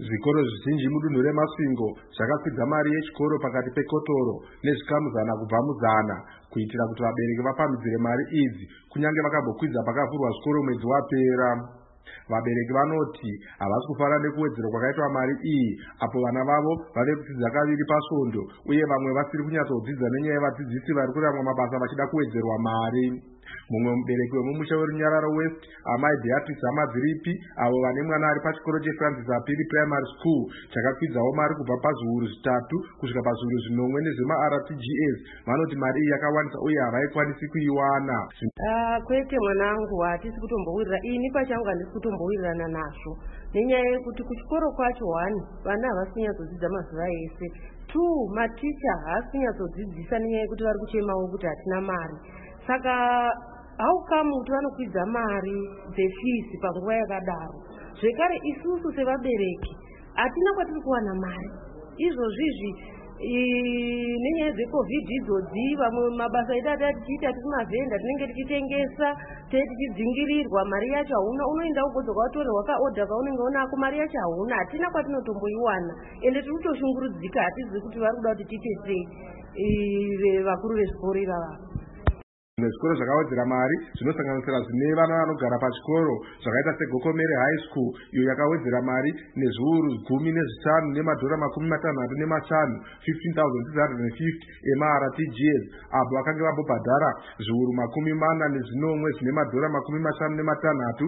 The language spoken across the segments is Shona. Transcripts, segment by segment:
Zvikoro zvizhinji mudunhu reMasvingo zvakakwidza mari yechikoro pakati pekotoro nezvikamuzana kubva muzana kuitira kuti vabereki vapamhidzire mari idzi kunyange vakambokwidza pakavhurwa zvikoro mwedzi wapera. Vabereki vanoti havasi kufara nekuwedzerwa kwakaitwa mari iyi apo vana vavo vave kudzidza kaviri pasvondo uye vamwe vasiri kunyatsodzidza nenyaya yevadzidzisi vari kuramwa mabasa vachida kuwedzerwa mari. Mumwe mubereki wemumusha weRunyararo West, amai Beatrice Amadziripi, avo vane mwana ari pachikoro cheFrancis Apiri Primary School chakakwidzawo mari kubva pazviuru zvitatu kusvika pazviuru zvinomwe nezvemaRTGS, vanoti mari iyi yakawandisa uye havaikwanisi kuiwana. Kwete mwanangu, hatisi kutombowirira, ini pachangu handisi kutombowirirana nazvo nenyaya yekuti kuchikoro kwacho 1 vana havasi kunyatsodzidza mazuva ese, 2 maticha haasi kunyatsodzidzisa nenyaya yekuti vari kuchemawo kuti hatina mari. Saka haukamu kuti vanokwidza mari dzefisi panguva yakadaro. Zvekare isusu sevabereki hatina kwatiri kuwana mari izvozvizvi nenyaya dzeCovid idzodzi. Vamwe mabasa edu tichiita tikumavhenda tinenge tichitengesa tichidzingirirwa, mari yacho hauna, unoenda ugodzoka watorerwa kaodha kaunenge unako, mari yacho hauna, hatina kwatinotomboiwana, ende tiri kutoshungurudzika, hatizivi kuti vari kuda kuti tiite sei vakuru vezvikoro ivava. Zvikoro zvakawedzera mari zvinosanganisira zvine vana vanogara pachikoro zvakaita seGokomere High School iyo yakawedzera mari nezviuru 15 nemadhora 65 15,650 emaRTGS abo vakange vambobhadhara zviuru 40 zvine madhora 56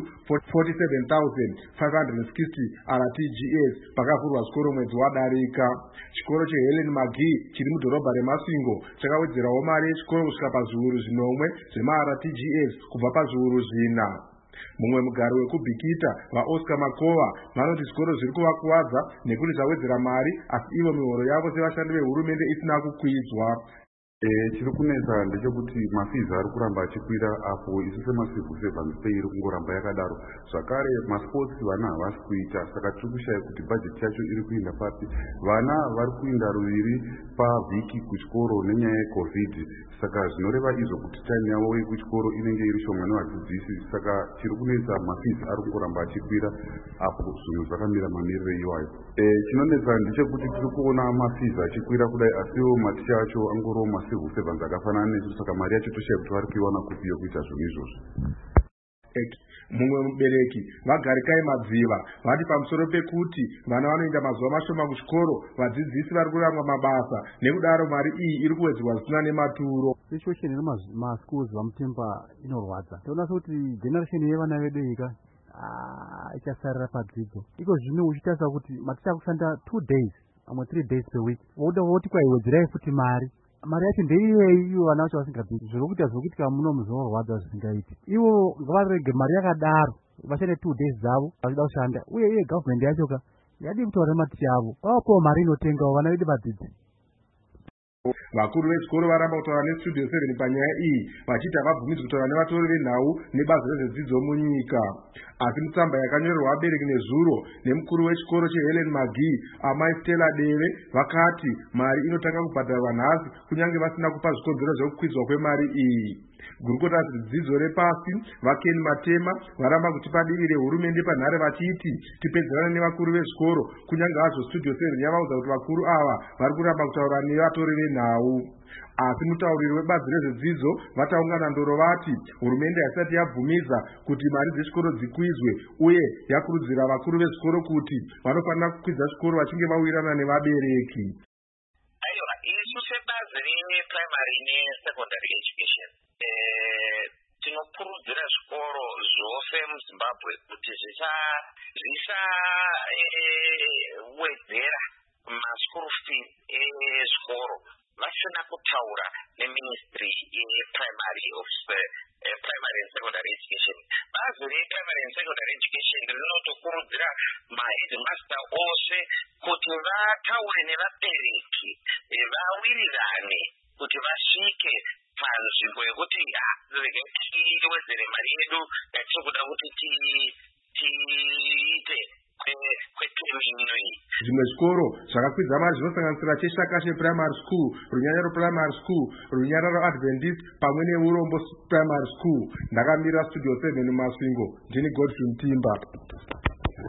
47,560 RTGS pakavhurwa zvikoro mwedzi wadarika. Chikoro cheHelen McGee chiri mudhorobha reMasvingo chakawedzerawo mari yechikoro kusvika pazviuru zvinomwe zvemaRTGS kubva pazviuru 4. Mumwe mugari wekubhikita vaOscar Makova vanoti zvikoro zviri kuvakuwadza nekuti zvawedzera mari asi ivo mihoro yavo sevashandi vehurumende isina kukwidzwa. Chiri kunetsa ndechekuti mafizi ari kuramba achikwira apo isu semasivu sevhanzi iri kungoramba yakadaro. Zvakare masports vana havasi kuita, saka tiri kushaya kuti bhajeti yacho iri kuenda pasi. Vana vari kuenda ruviri pavhiki kuchikoro nenyaya yeCovid, saka zvinoreva izvo kuti time yavo yekuchikoro inenge iri shoma nevadzidzisi, saka chiri kunetsa mafizi ari kungoramba achikwira apo zvinhu zvakamira mamiriro iwayo. Chinonetsa ndechekuti tiri kuona mafizi achikwira kudai asiwo maticha acho angorowo masivu sevhanzi akafanana nesu, saka mari yacho toshaya kuti vari kuiwana kupi yokuita zvinhu izvozvo. Mumwe mubereki Vagarikai Madziva vati pamusoro pekuti vana vanoenda mazuva mashoma kuchikoro, vadzidzisi vari kuramwa mabasa nekudaro mari iyi iri kuwedzerwa zvisina nematuro. Situation yemaschools vamutemba inorwadza. Toona kuti generation yevana vedu ika ichasarira padzidzo. Iko zvino uchitarisa kuti maticha kushanda 2 days amwe 3 days per week, voda voti kwaiwedzerai futi mari yacho ndeiyeyi ivo vana vacho vasingabviri. Zvokuita zvokuitika muno muzinorwadza zvisingaiti. Ivo ngavarege mari yakadaro vashande 2 days dzavo vachida kushanda, uye government yachoka yadi kutaura maticha avo vapawo mari inotengawo vana vedu vadzidzi. Vakuru vechikoro varamba kutaura neStudio 7 panyaya iyi vachiti havabvumidzwi kutaura nevatori venhau nebazi rezvedzidzo munyika. Asi mutsamba yakanyorerwa vabereki nezuro nemukuru wechikoro cheHelen McGee, amai Stella Deve, vakati mari inotanga kubhadharwa nhasi kunyange vasina kupa zvikonzero zvekukwidzwa kwemari iyi. Gurukota redzidzo repasi vaKen Matema varamba kutipa divi rehurumende panhare vachiti tipedzerane nevakuru vezvikoro, kunyange hazvo Studio 7 yavaudza kuti vakuru ava vari kuramba kutaura nevatori venhau. Asi mutauriri webazi rezvedzidzo vataungana ndoro vati hurumende haisati yabvumidza kuti mari dzechikoro dzikwidzwe uye yakurudzira vakuru vezvikoro kuti vanofanira kukwidza zvikoro vachinge vawirirana nevabereki. Isu sebazi reprimary nesecondary education tinokurudzira zvikoro zvose muZimbabwe kuti zvisawedzera maschool fees ezvikoro vasina kutaura neministry yeprimary primary and secondary education. Bazi reprimary and secondary education rinotokurudzira maheadmaster ose kuti vataure nevabereki vawirirane kuti vasvike panzvimbo yekuti tiwedzere mari yedu yatiri kuda kuti tiite kwetwemino iyi. Zvimwe zvikoro zvakakwidza mari zvinosanganisira cheShakashe Primary School, Runyararo Primary School, Runyararo Adventist pamwe neUrombo Primary School. Ndakamira Studio 7 muMasvingo, ndini Godfrey Mtimba.